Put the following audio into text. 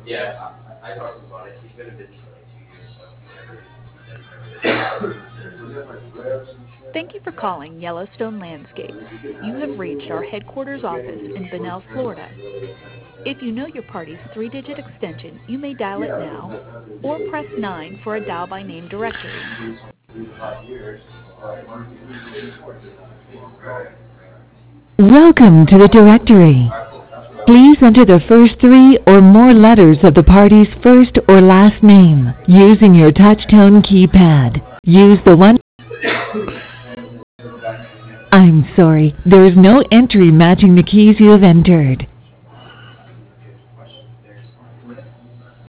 Thank you for calling Yellowstone Landscapes. You have reached our headquarters office in Bunnell, Florida. If you know your party's three-digit extension, you may dial it now or press 9 for a dial by name directory. Welcome to the directory. Please enter the first three or more letters of the party's first or last name using your touch-tone keypad. Use the one. I'm sorry, there is no entry matching the keys you have entered.